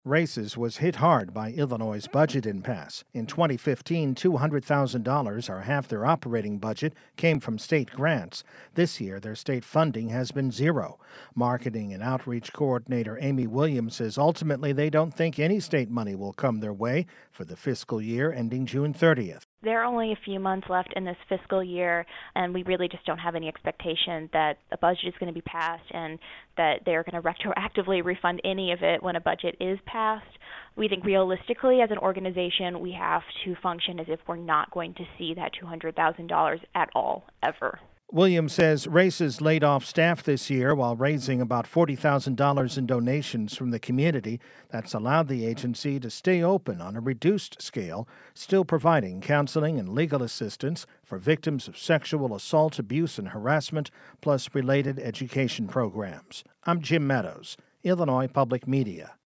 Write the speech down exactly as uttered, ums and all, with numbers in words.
Races was hit hard by Illinois' budget impasse. In twenty fifteen, two hundred thousand dollars, or half their operating budget, came from state grants. This year, their state funding has been zero. Marketing and outreach coordinator Amy Williams says ultimately they don't think any state money will come their way for the fiscal year ending June thirtieth. There are only a few months left in this fiscal year, and we really just don't have any expectation that a budget is going to be passed and that they're going to retroactively refund any of it when a budget is passed. We think realistically, as an organization, we have to function as if we're not going to see that two hundred thousand dollars at all, ever. Williams says Races laid off staff this year while raising about forty thousand dollars in donations from the community. That's allowed the agency to stay open on a reduced scale, still providing counseling and legal assistance for victims of sexual assault, abuse, and harassment, plus related education programs. I'm Jim Meadows, Illinois Public Media.